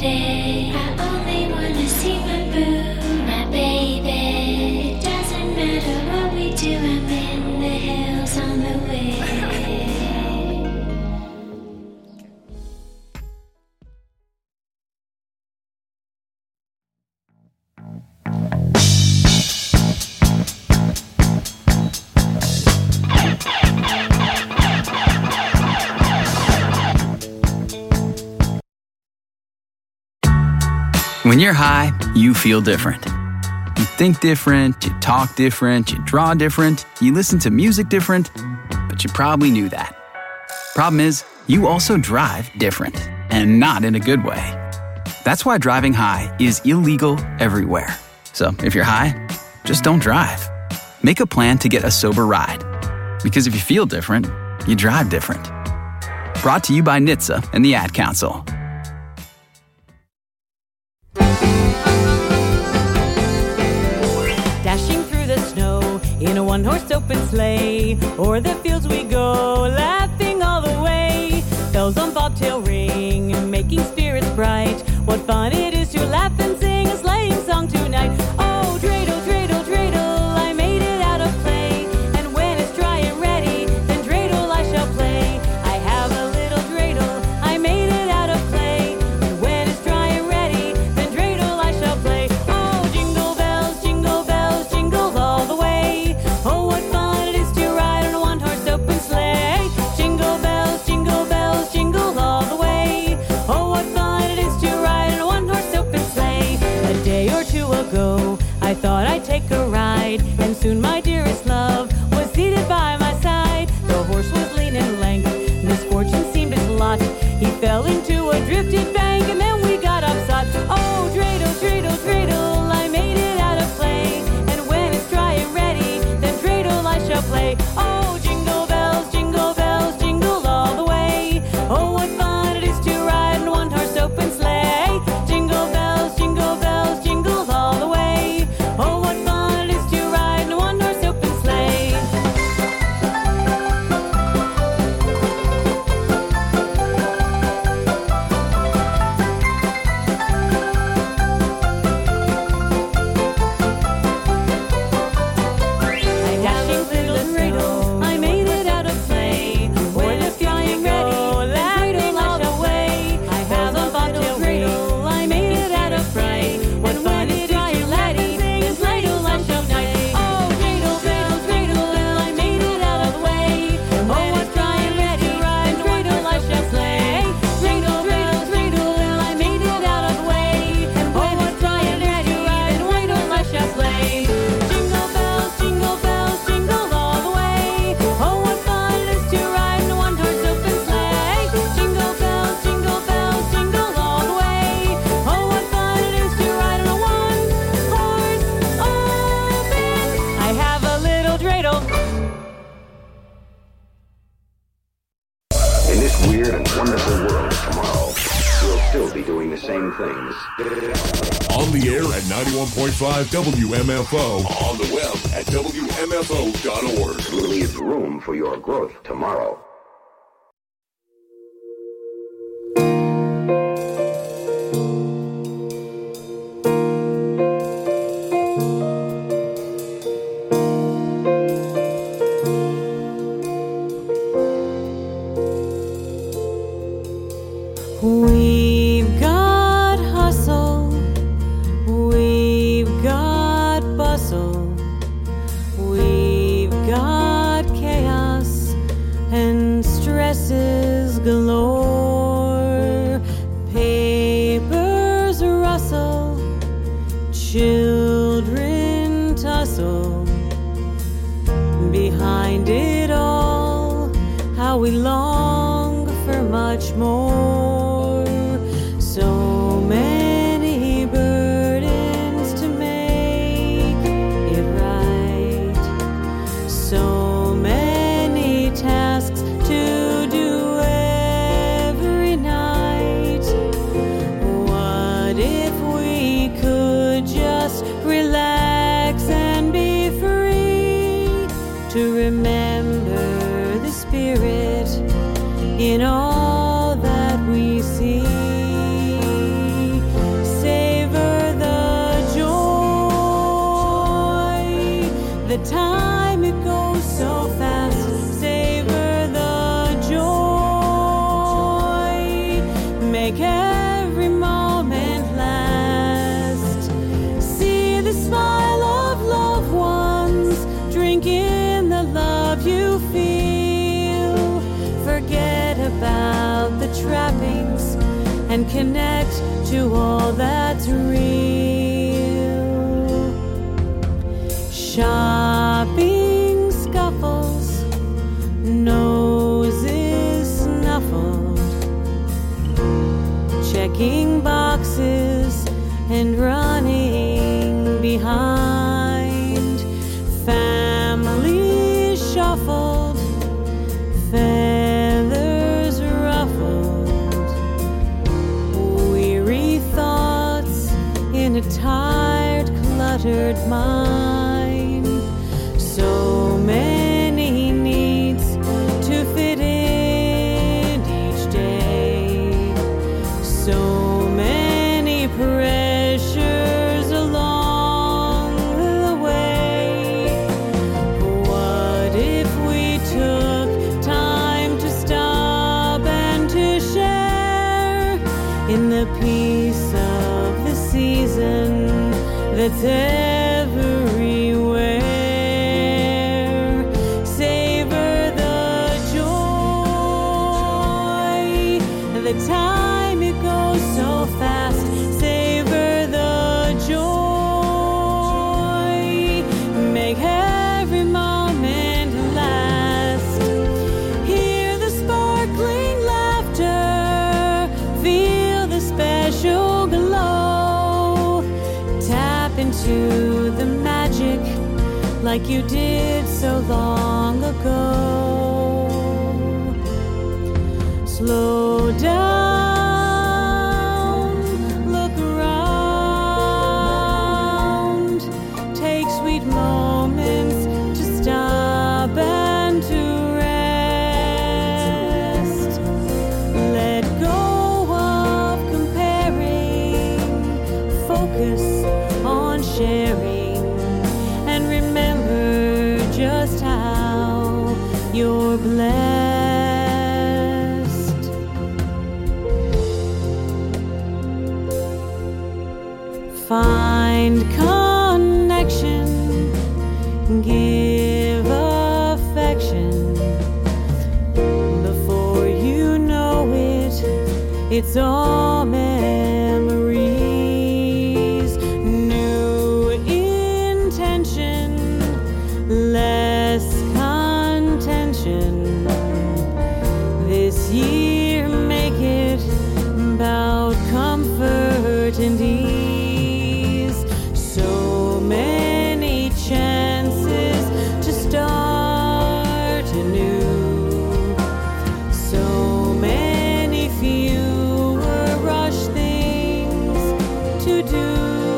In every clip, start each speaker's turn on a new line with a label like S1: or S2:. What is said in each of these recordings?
S1: baby. I only wanna see my boo, my baby. It doesn't matter what we do, I'm in the hills on the way.
S2: When you're high, you feel different. You think different, you talk different, you draw different, you listen to music different, but you probably knew that. Problem is, you also drive different, and not in a good way. That's why driving high is illegal everywhere. So if you're high, just don't drive. Make a plan to get a sober ride. Because if you feel different, you drive different. Brought to you by NHTSA and the Ad Council.
S3: Dashing through the snow in a one-horse open sleigh, o'er the fields we go, laughing all the way. Bells on bobtail ring, making spirits bright. What fun it is to laugh and sing a sleighing song tonight. Oh, dreidel, dreidel, dreidel, I made it out of clay. And when it's dry and ready, then dreidel I shall play. I have a little dreidel, I made it out of clay. And when it's dry and ready, then dreidel I shall play. Oh, jingle bells, jingle all the way. Oh, what fun it is to ride on a one-horse open sleigh. Jingle bells, jingle all the way. Oh, what fun it is to ride on a one-horse open sleigh. A day or two ago, I thought I'd take a ride, and soon my dearest love was seated by my side. The horse was lean and lank, misfortune seemed his lot. He fell into a drifted bank, and then we got upsot. Oh, dreidel, dreidel, dreidel, I made it out of clay. And when it's dry and ready, then dreidel I shall play. Oh, jingle bells, jingle all the way. Oh, what fun it is to ride in a one-horse open sleigh. Jingle bells, jingle all the way. Oh, what fun it is to ride in a one-horse open sleigh. I dashing through the snow, I made it out of clay. O'er the flying ready, laughing all the way. I have a bobtail ring, I made it out of clay. What fun it is to ready, is dreidel I shall play. Oh, dreidel, dreidel, dreidel, I made it out of the way. Oh, what dry and ready, then dreidel I shall play. Dreidel, dreidel, dreidel, I made it out of the way. And when it's dry and ready, then dreidel I shall play. Jingle bells, jingle all the way. Oh, what fun it is to ride in a one-horse open sleigh. Jingle bells, jingle all the way. Oh, what fun it is to ride in a one-horse open. I have a little dreidel.
S4: In this weird and wonderful world of tomorrow, we'll still be doing the same things.
S5: On the air at 91.5 WMFO. On the web at WMFO.org.
S4: Leave room for your growth tomorrow.
S3: We've got hustle, we've got bustle, we've got chaos and stresses galore. Papers rustle, children tussle. Behind it all, how we long for much more. So many burdens to make it right. So many tasks to do every night. What if we could just relax and be free to remember the spirit in all that we see? time it goes so fast. Savor the joy. Make every moment last. See the smile of loved ones. Drink in the love you feel. Forget about the trappings and connect to all that's real. Shopping scuffles, noses snuffled, checking boxes and running behind, family shuffled, feathers ruffled, weary thoughts in a tired, cluttered mind. So many needs to fit in each day. So many pressures along the way. What if we took time to stop and to share in the peace of the season that's everywhere? Savor the joy. The time it goes so fast. Savor the joy. Make every moment last. Hear the sparkling laughter. Feel the special glow. Tap into the magic like you did so long ago. Slow down, look around, take sweet moments to stop and to rest. Let go of comparing, focus on sharing, and remember just how you're blessed. Find connection, give affection. Before you know it, it's all memories. New intention, less contention. This year make it about comfort and ease. So many chances to start anew. So many fewer rush things to do.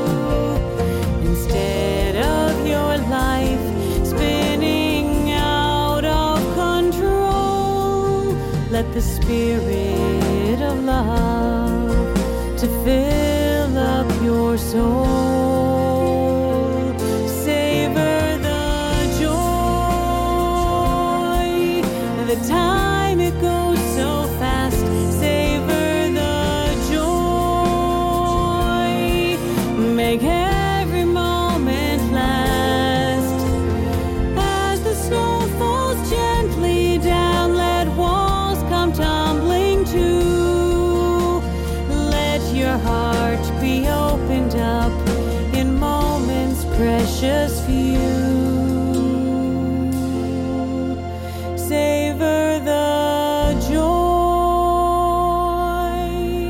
S3: Instead of your life spinning out of control, let the spirit of love to fill up your soul. Savor the joy. The time it goes so fast. Savor the joy. Make every moment last. As the snow falls gently down, let walls come tumbling to. Let your heart be opened up in moments precious few. Savor the joy.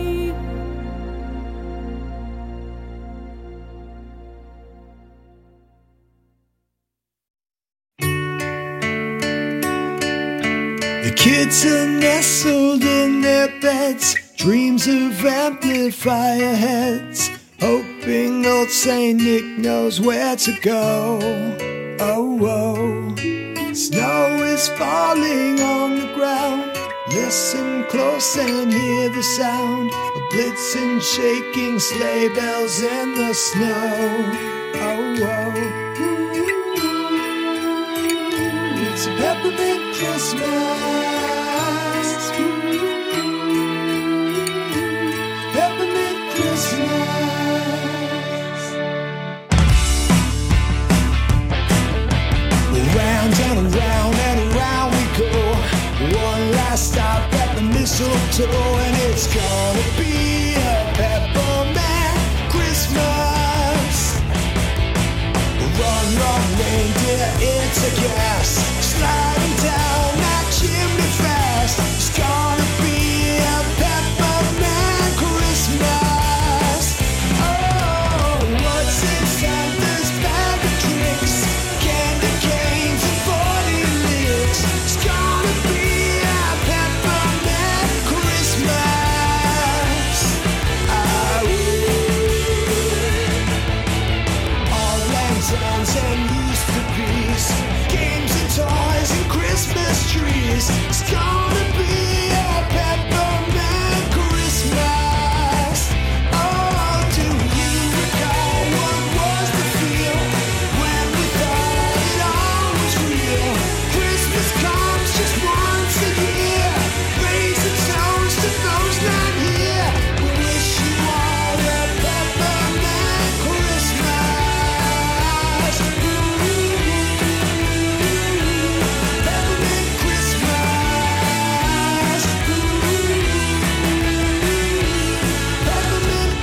S6: The kids are nestled in their beds, dreams of amplifier heads, hoping old Saint Nick knows where to go. Oh, oh. Snow is falling on the ground. Listen close and hear the sound of blitzing, shaking sleigh bells in the snow. Oh, oh. It's a peppermint Christmas. Peppermint Christmas. Round and around and around we go. One last stop at the mistletoe, and it's gonna be a peppermint Christmas. Run, run, reindeer, it's a gas. Sliding down that chimney fast. It's gonna be a peppermint Christmas. Oh, what's in Santa's bag of tricks? Candy canes and 40 licks. It's gonna be a peppermint Christmas. All lanterns and used to be's, games and toys and Christmas trees. It's gonna be a peppermint Christmas. Oh, do you recall what was the feel when we thought it all was real? Christmas comes just once a year. Raise a toast to those not here. We wish you all a peppermint Christmas. Peppermint Christmas. Peppermint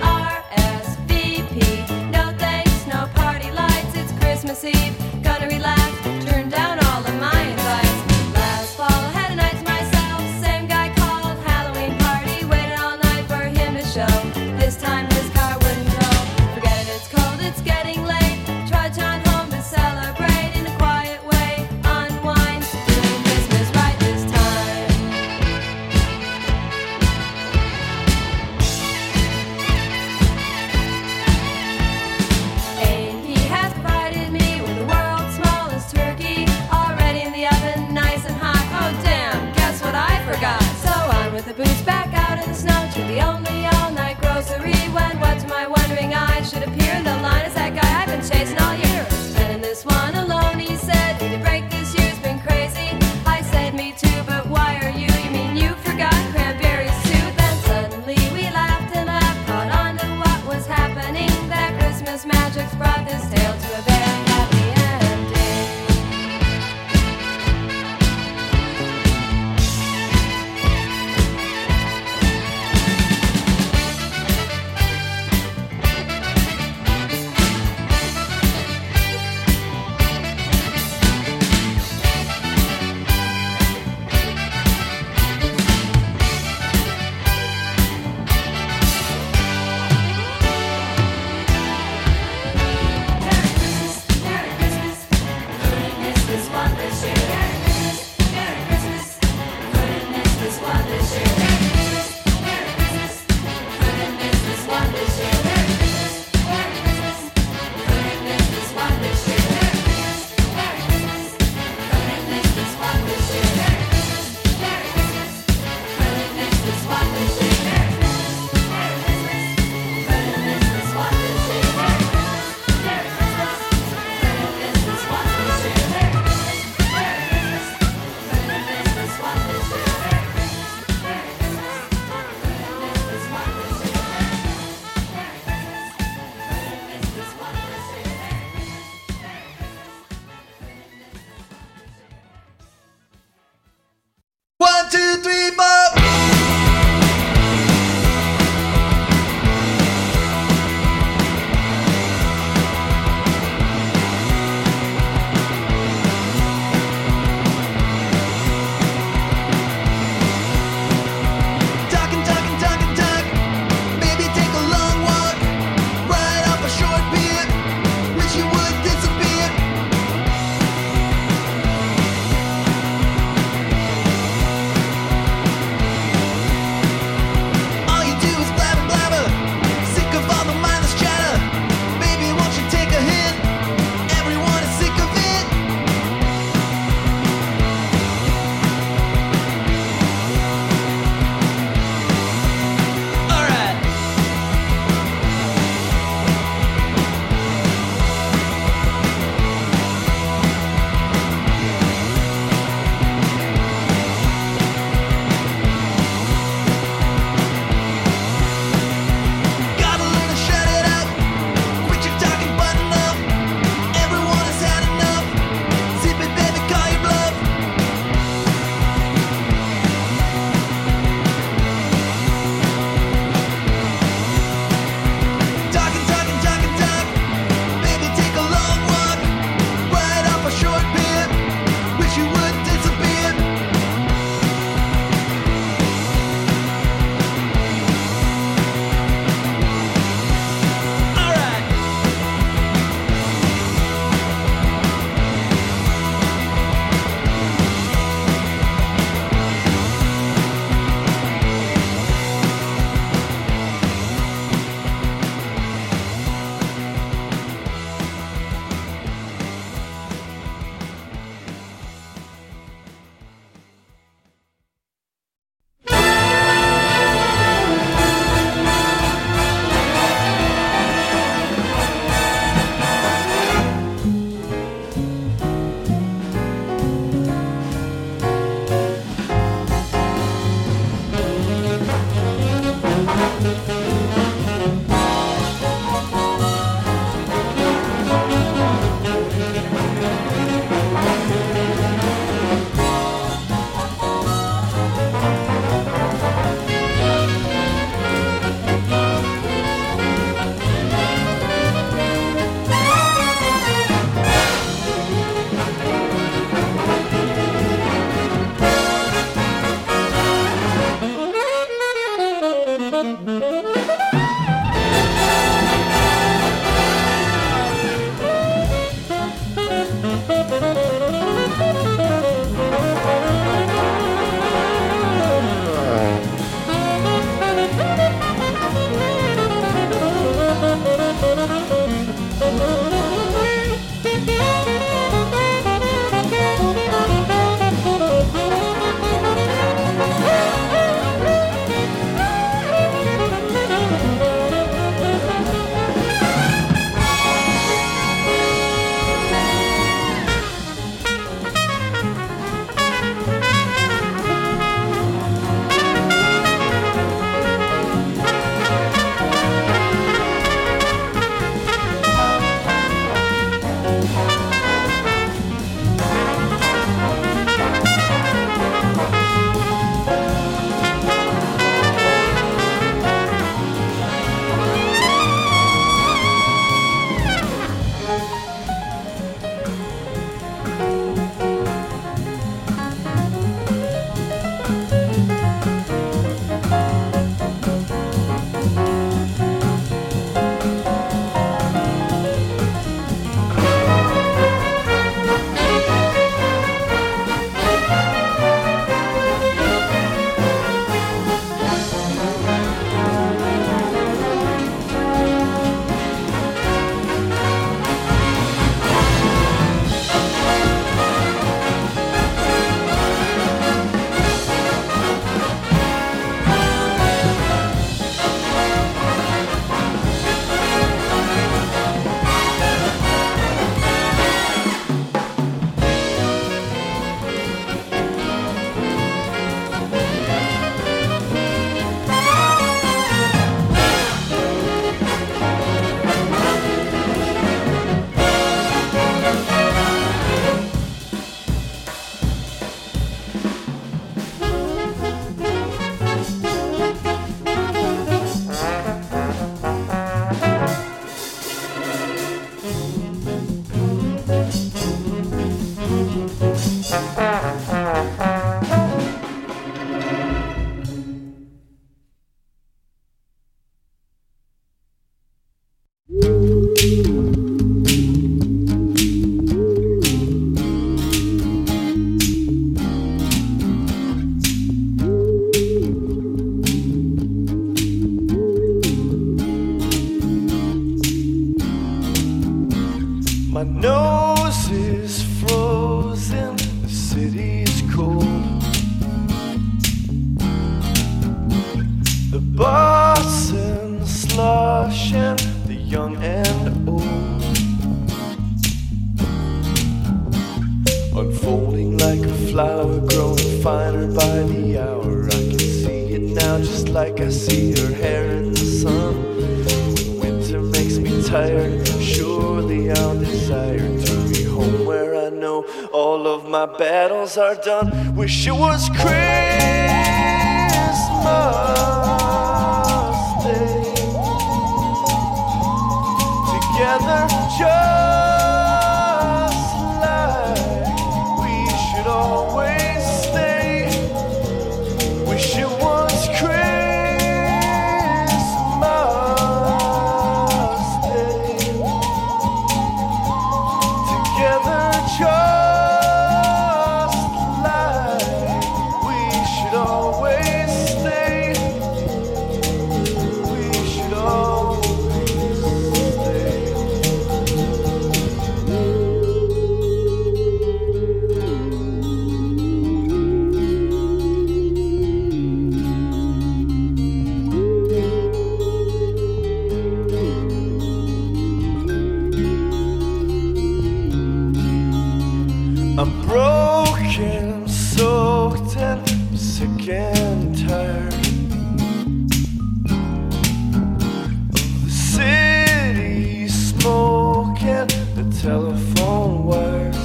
S7: Eve. Gonna relax. roses frozen, the city is cold. The Boston slushing, the young and old, unfolding like a flower, growing finer by the hour. I can see it now, just like I see her hair in the sun. When winter makes me tired, surely I'll desire to be home where I know all of my battles are done. Wish it was Christmas Day, together just like we should always stay. Wish it was Christmas Day, together just like we should always stay. We should always stay. I'm broken, I'm soaked and sick and tired of the city smoking the telephone wires.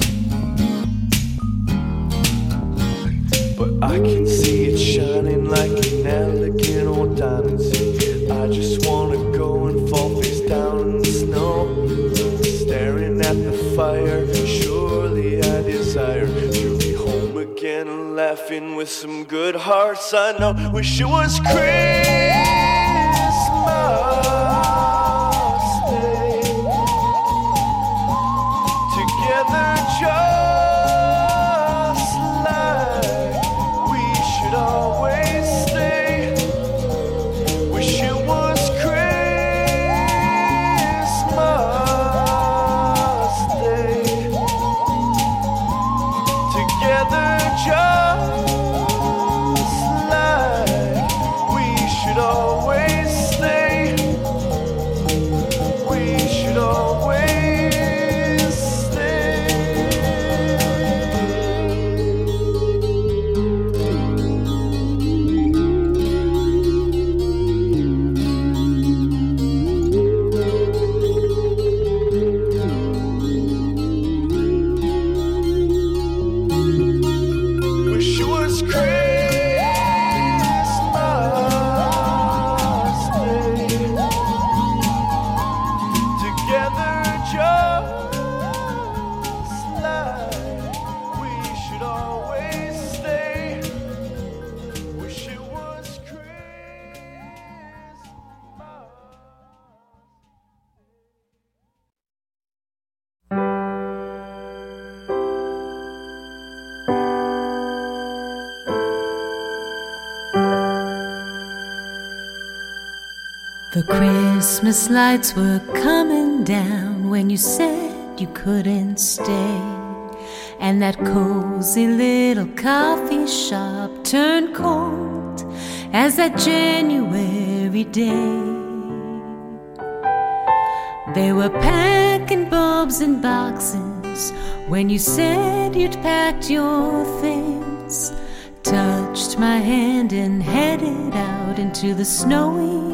S7: But I can see it shining like an elegant old diamond. I just wanna go and fall face down in the snow, staring at the fire. Surely I desire to be home again and laughing with some good hearts I know. Wish it was Christmas Day, together just like we should always stay. Wish it was Christmas Day, together just like we should always stay. We should always stay. Wish it was Christmas Day, together just like we should always stay. Wish it was Christmas.
S3: The Christmas lights were coming down when you said you couldn't stay, and that cozy little coffee shop turned cold as that January day. They were packing bulbs in boxes when you said you'd packed your things, touched my hand and headed out into the snowy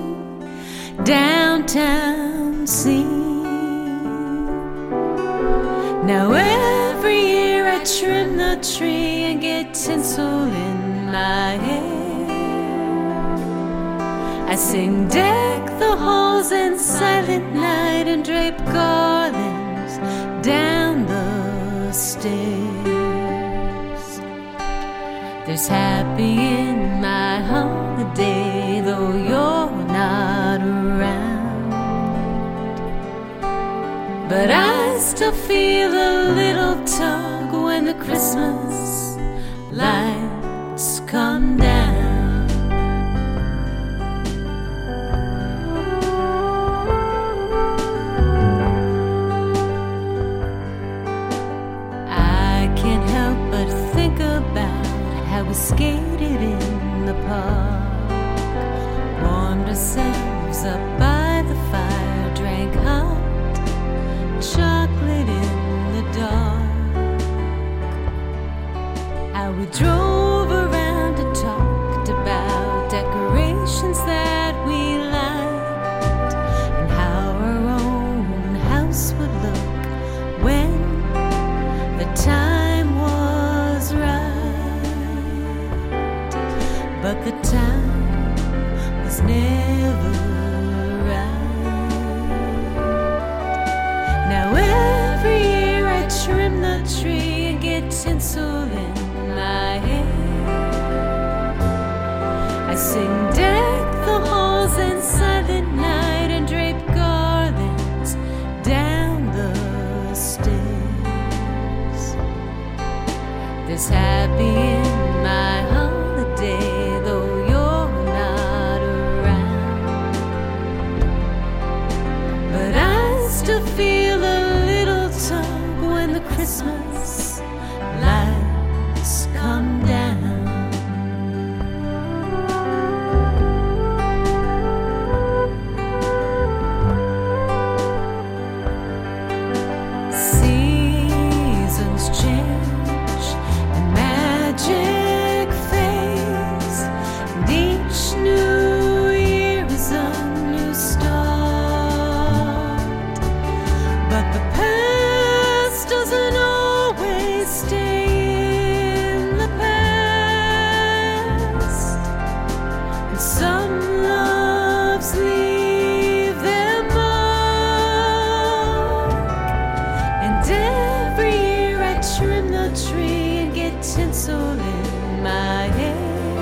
S3: downtown scene. Now every year I trim the tree and get tinsel in my hair. I sing deck the halls in silent night and drape garlands down the stairs. There's happy in my holiday, though you're not around. But I still feel a little tug when the Christmas lights come down. how we skated in the park, warmed ourselves up by the fire, drank hot chocolate in the dark, how we drove around and talked about decorations that we liked, and how our own house would look when the time was right. But the time was never right. Now every year I trim the tree and get tinsel in my hair. I sing deck the halls in silent night and drape garlands down the stairs. This happy in my holiday, though you're not around. But I still feel a little tug when the Christmas lights come down. Seasons change and magic fades, and each new year is a new start. But the past doesn't always stay in the past, and some loves leave their mark. And every year I trim the tree and get tinsel in my hair.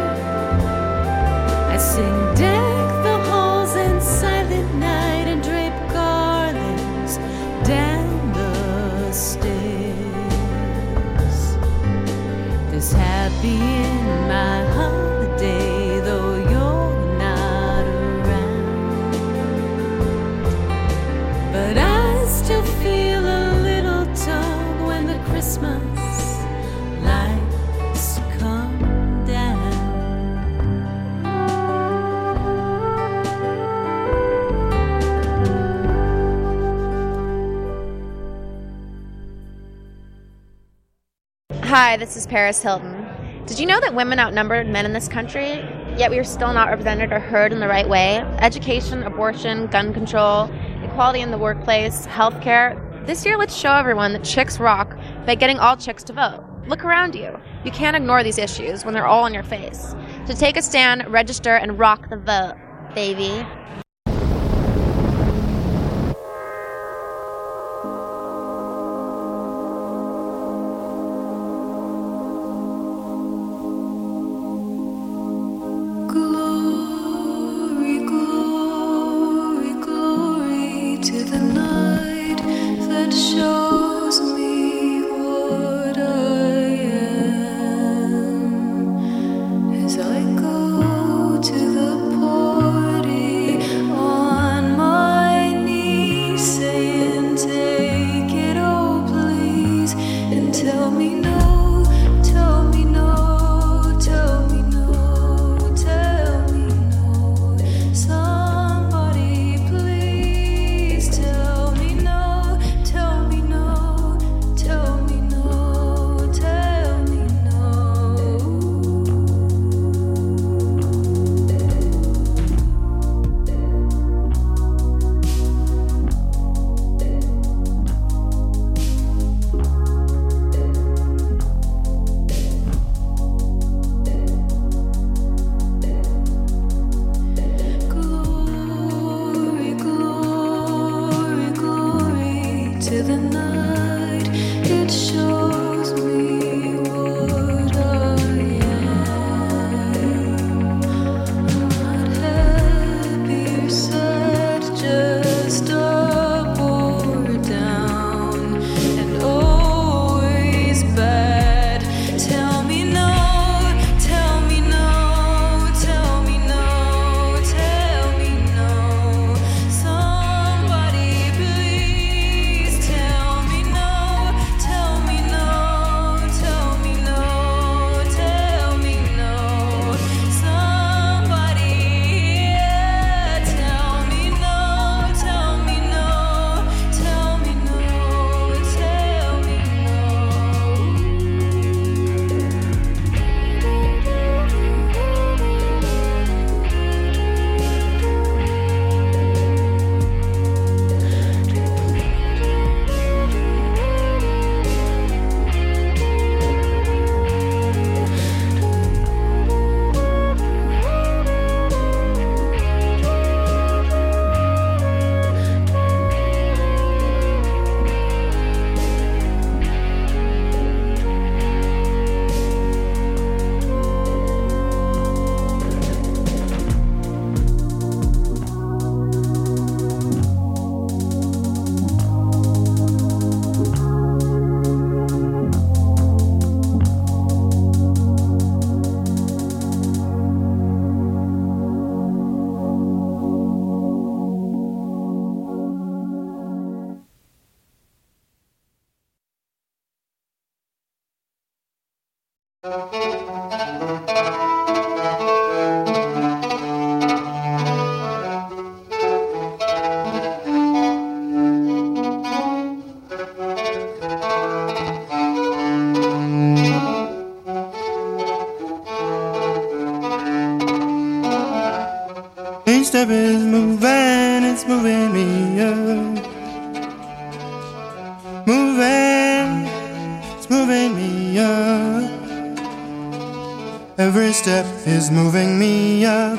S3: I sing deck the halls in silent night and drape garlands down the stairs. This happy in my holiday, though you're not around. But I still feel a little tug when the Christmas lights come down.
S8: Hi, this is Paris Hilton. Did you know that women outnumber men in this country, yet we are still not represented or heard in the right way? Education, abortion, gun control, equality in the workplace, healthcare. This year, let's show everyone that chicks rock by getting all chicks to vote. Look around you. You can't ignore these issues when they're all in your face. So take a stand, register, and rock the vote, baby.
S1: Glory, glory, glory to the night that shows me what I am. As I go to the party,
S9: Each step is moving, it's moving me up. Moving, it's moving me up. Every step is moving me up.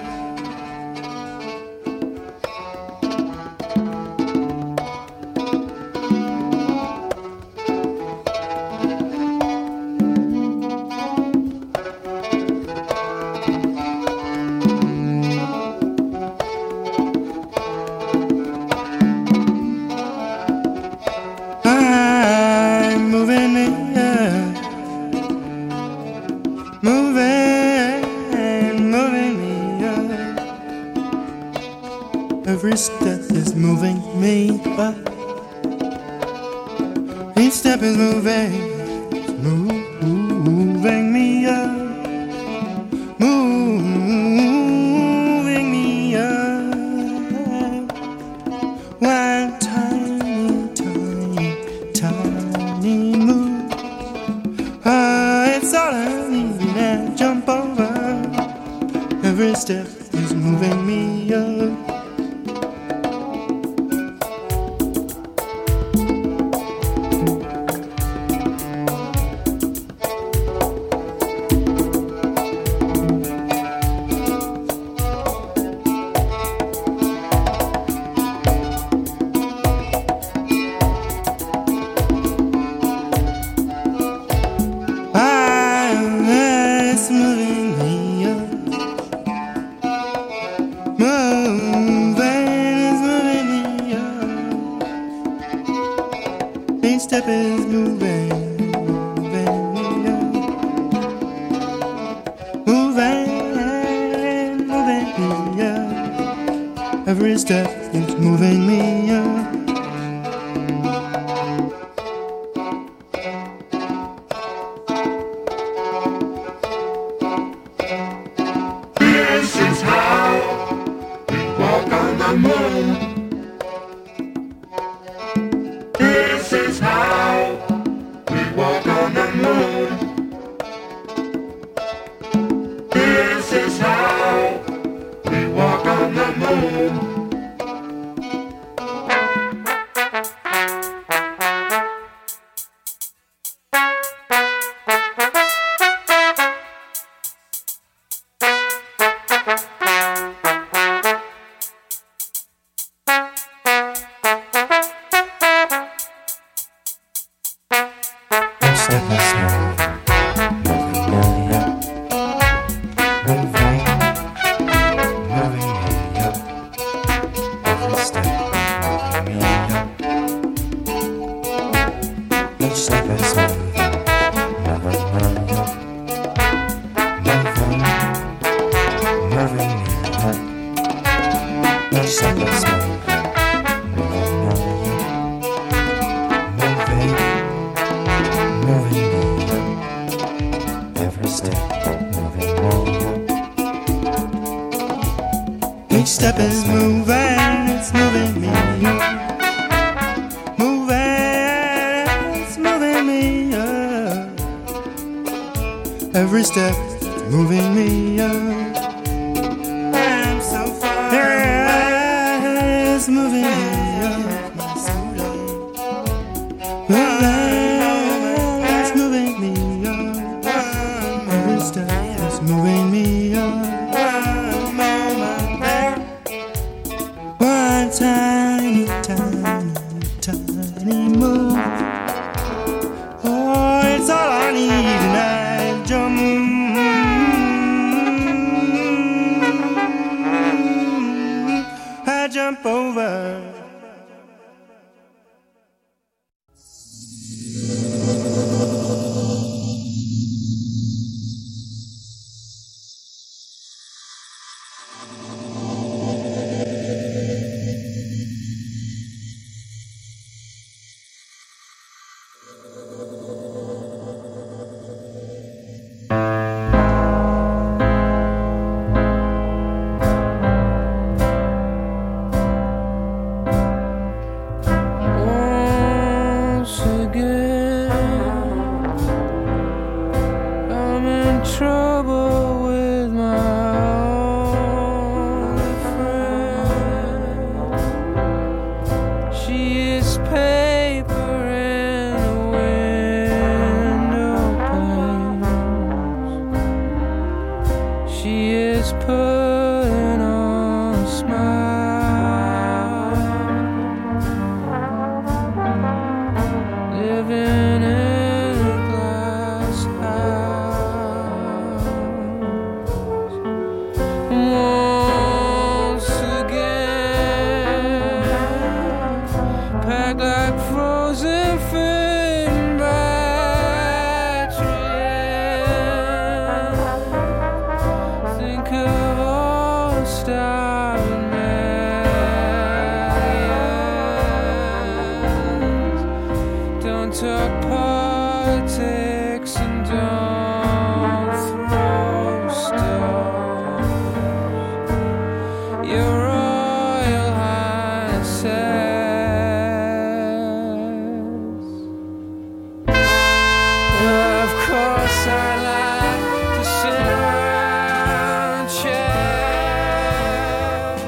S9: I'm moving me up. Moving, moving me up. Every step is moving me up. Each step is moving me up. Moving me up. One tiny, tiny, tiny move. It's all I need to jump over. Every step is moving me up. It's moving me up. Moving is moving me up. Each step is moving me up. Moving me up. Every step is moving me up.
S5: This is how we walk on the moon. This is how we walk on the moon. This is how we walk on the moon.
S9: Each step is moving, it's moving me up. Moving, it's moving me up. Every step is moving me up. I'm so far away. It's moving me up. It's moving me up. Every step is moving me up. One tiny, tiny, tiny move. Oh, it's all I need tonight. Jump
S10: don't talk politics and don't throw stones. Your Royal Highnesses. Well, of course I like to sit around chat.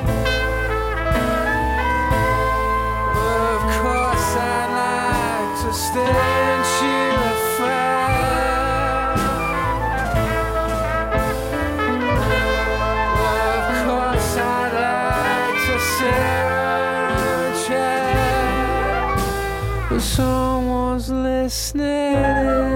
S10: Well, of course I like to stay and chew the fat. Well, of course I like to sit around chat, but someone's listening.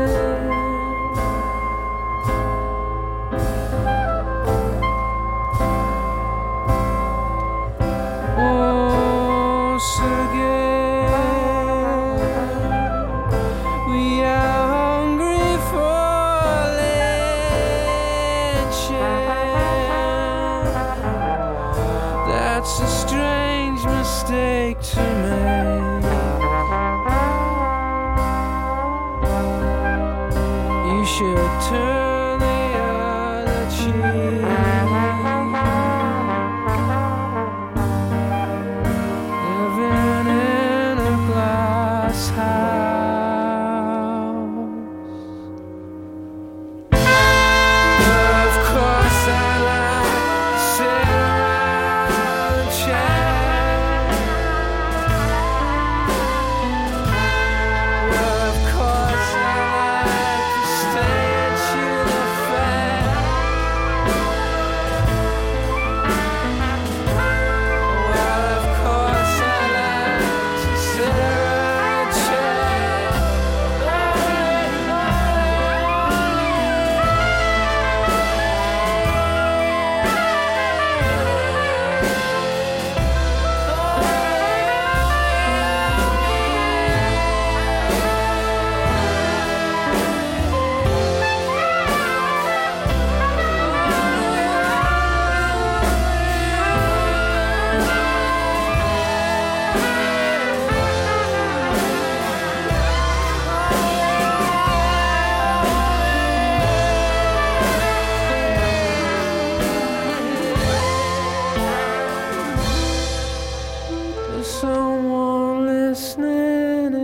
S10: Once again, we are hungry for lynching. That's a strange mistake to make. You should turn the other cheek. Living in a glass house. Of course I like to sit around and chat. Of course I like to stay and chew the fat. Well, of course I like to sit around and chat. There's someone listening.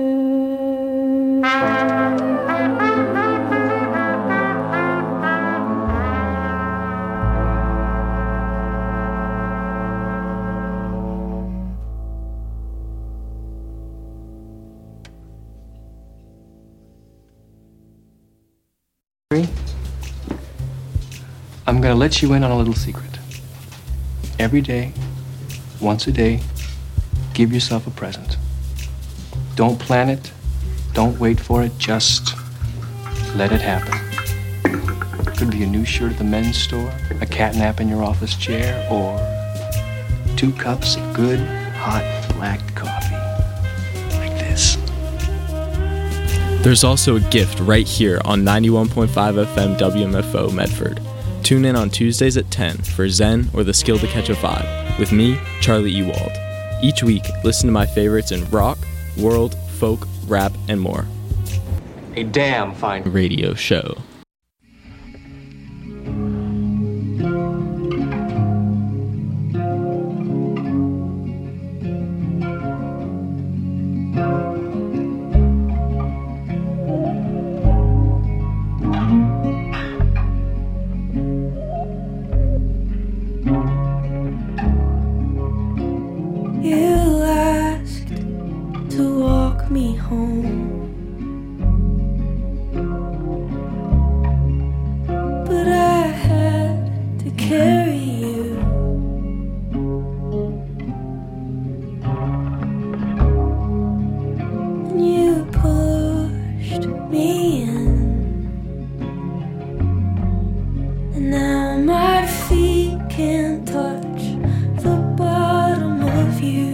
S11: I'm gonna let you in on a little secret. Every day, once a day, give yourself a present. Don't plan it, don't wait for it, just let it happen. Could be a new shirt at the men's store, a cat nap in your office chair, or 2 cups of good, hot, black coffee. Like this.
S12: There's also a gift right here on 91.5 FM WMFO Medford. Tune in on Tuesdays at 10 for Zen or the Skill to Catch a Vibe with me, Charlie Ewald. Each week, listen to my favorites in rock, world, folk, rap, and more.
S11: A damn fine
S12: radio show.
S13: You asked to walk me home, but I had to carry you. And you pushed me in, and now my feet can't touch the bottom of you.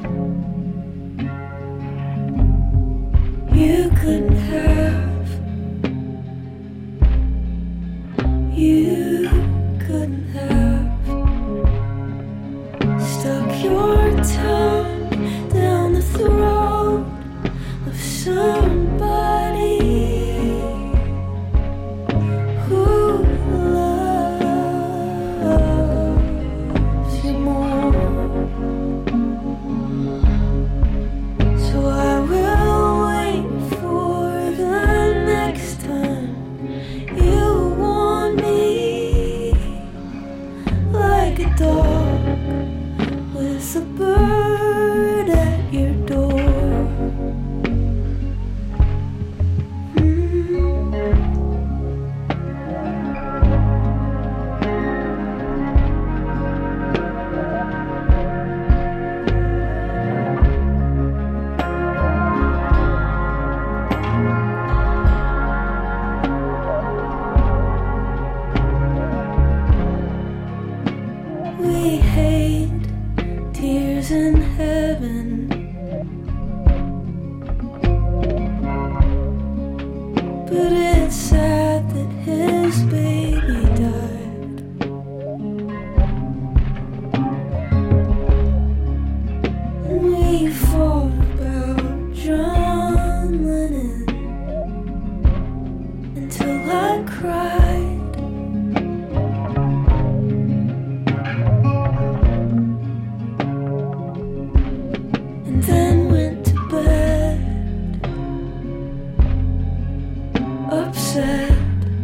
S13: You couldn't have, you couldn't have stuck your tongue down the throat of some it's sad that his baby died. And we fought about John Lennon until I cried. And then went to bed upset.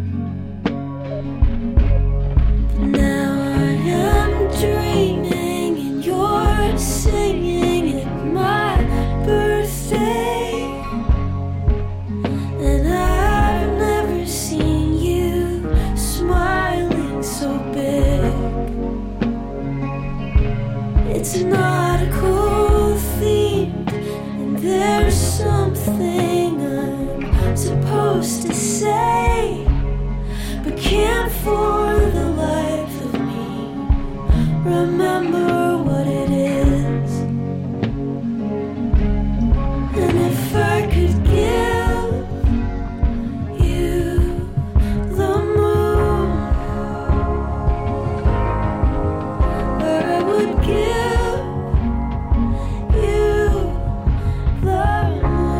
S13: Now I am dreaming and you're singing at my birthday. And I've never seen you smiling so big. It's not a cool theme, and there's something I'm supposed to say, but can't for the life of me remember what it is. And if I could give you the moon, I would give you the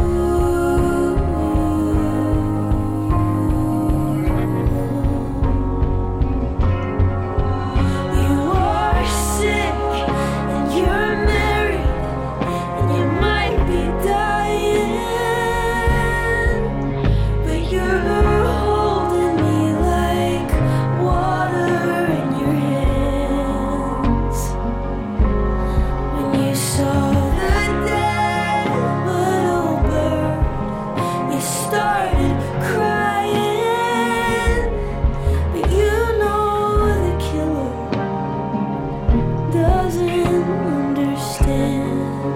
S13: You are sick and you're married and you might be dying, but you're holding me like water in your hands. When you saw the dead little bird, you started crying, but you know the killer doesn't understand.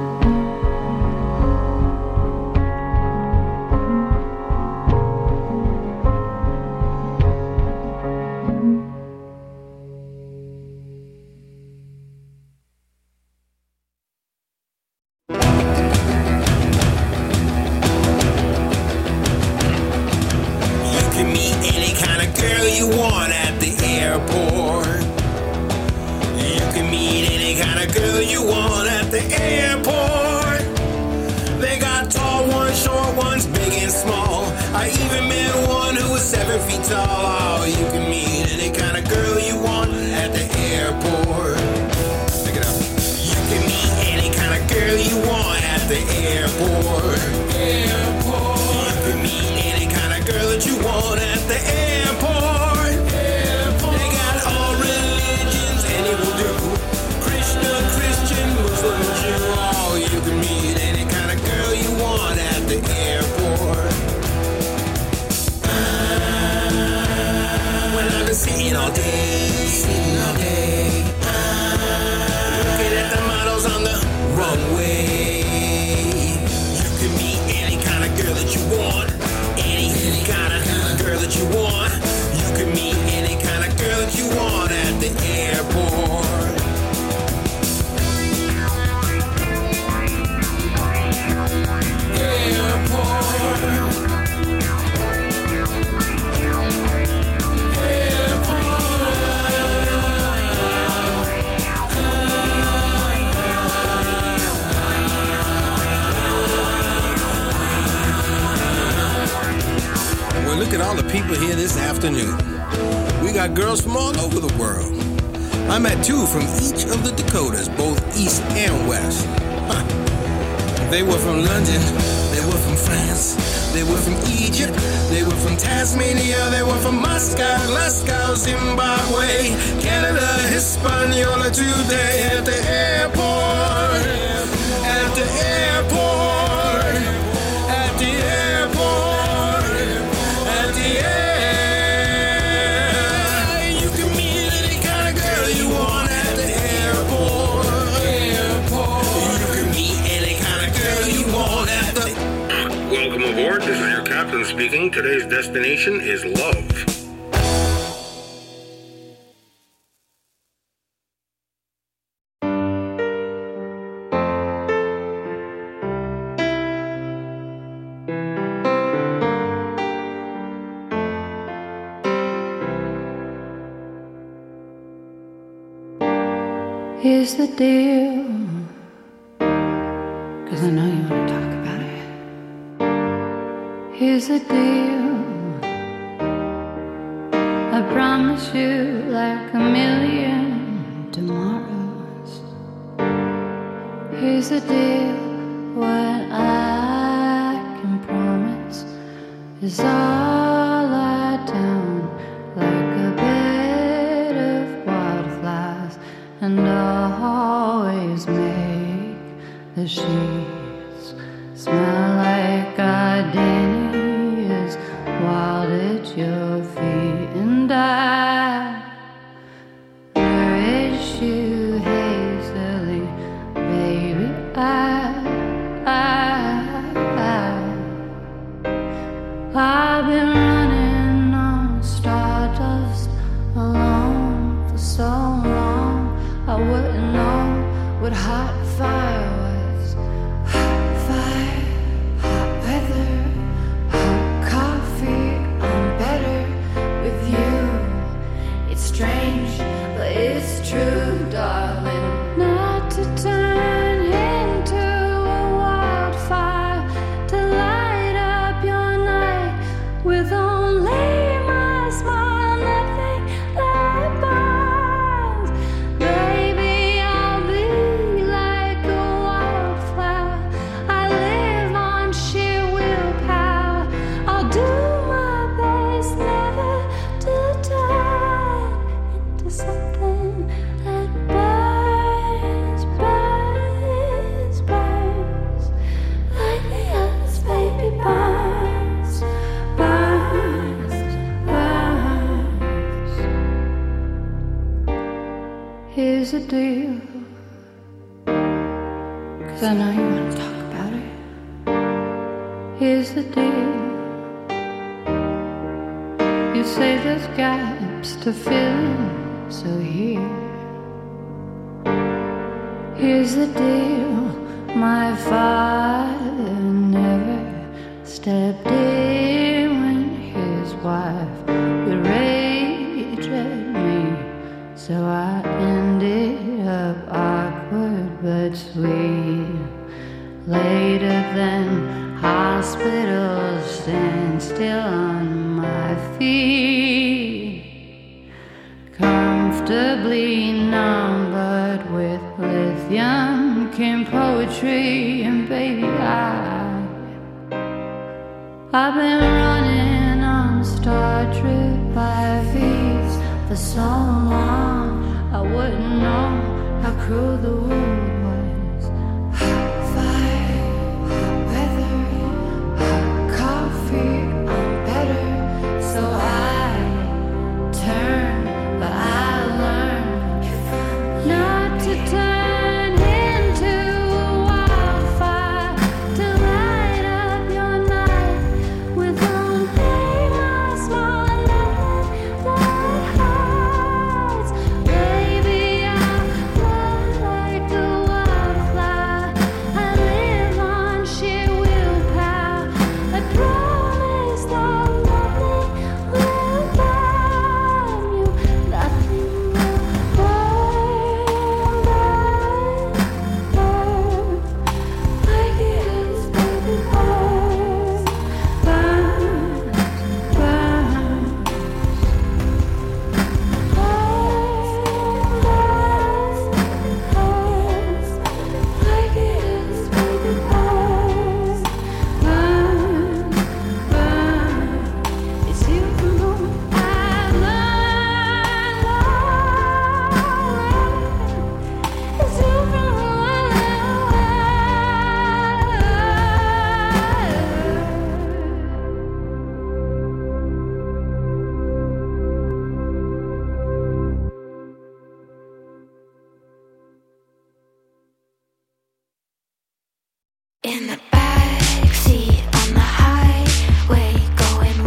S14: You can meet any kind of girl you want at the airport. You can meet any kind of girl you want at the airport. They got tall ones, short ones, big and small. I even met one who was 7 feet tall. Oh, you can meet any kind of girl you want at the airport. Pick it up. You can meet any kind of girl you want at the airport. You can meet any kind of girl that you want at the airport. They got all religions and it will do. Krishna, Christian, Muslim, Jew. Oh, you can meet any kind of girl you want at the airport. When I've been sitting all day, looking at the models on the runway. You can meet any kind of girl that you want, any kind of girl that you want. You can meet any kind of girl that you want at the airport. Well, look at all the people here this afternoon. We got girls from all over the world. I met two from each of the Dakotas, both east and west. Huh. They were from London, they were from France, they were from Egypt, they were from Tasmania, they were from Moscow, Glasgow, Zimbabwe, Canada, Hispaniola. Today at the airport, at the airport, at the airport, at the airport. You can meet any kind of girl you want at the airport. You can meet any kind of girl you want at the...
S15: Welcome aboard. This is your captain speaking. Today's destination is love.
S16: Here's the deal, 'cause I know you want to talk about it. Here's the deal, I promise you like a million tomorrows. Here's the deal, what I can promise is I'll lie down like a bed of wildflowers, and I'll always make the sheets smell like gardenias wild at your feet, and I nourish you hazily, baby. I've been running on stardust alone for so long, I wouldn't know what hot fire was. Hot fire, hot weather, hot coffee, I'm better with you. It's strange, but it's true, darling. Not to turn into a wildfire, to light up your night with only my smile, nothing that burns. Baby, I'll be like a wildflower. I live on sheer willpower. I'll do my best never to turn into something that burns, burns, burns, like the others, baby, burns, burns, burns. Here's the deal, 'cause I know you want to talk about it. Here's the deal, you say there's gaps to fill in, so here. Here's the deal, my father never stepped in when his wife would rage at me, so I ended up awkward but sweet. Later than hospitals, stand still on my feet, comfortably numbered with lithium came poetry, and baby, I've been running on Star Trek by feet for so long, I wouldn't know how cruel the world was. Hot fire, hot weather, hot coffee, I'm better, so I turn, but I learn not to turn into a wildfire, to light up your night with only my smile, nothing that hurts. Baby, I'm like a wildflower. I live on sheer willpower. I promise that nothing will burn you, nothing will burn, burn, like it is, baby, burn, burn, burn. In the backseat on the highway, going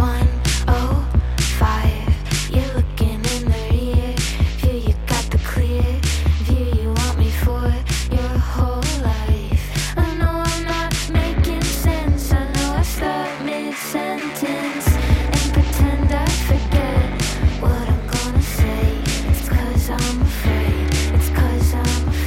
S16: 105. You're looking in the rear view, you got the clear view. You want me for your whole life. I know I'm not making sense. I know I start mid-sentence and pretend I forget what I'm gonna say. It's 'cause I'm afraid. It's 'cause I'm afraid.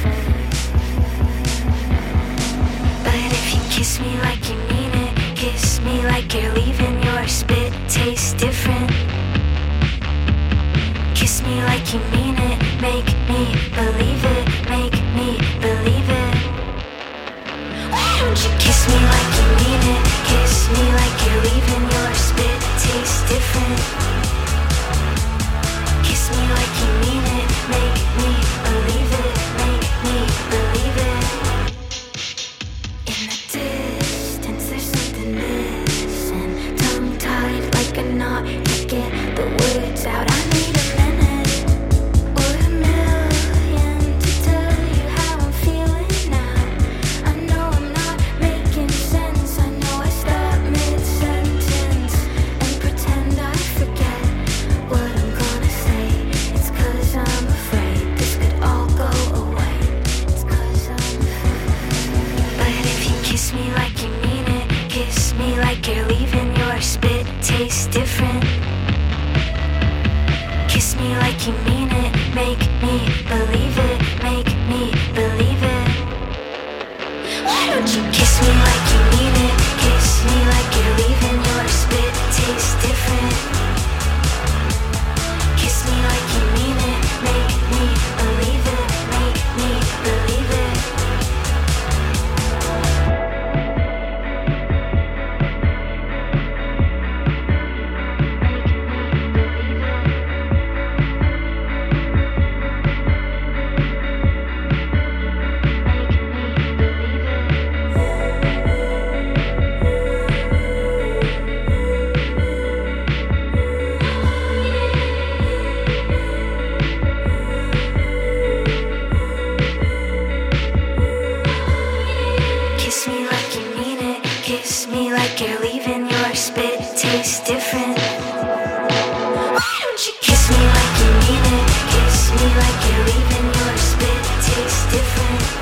S16: Kiss me like you mean it. Kiss me like you're leaving. Your spit tastes different. Why don't you kiss me like you mean it? Kiss me like you're leaving. Your spit tastes different.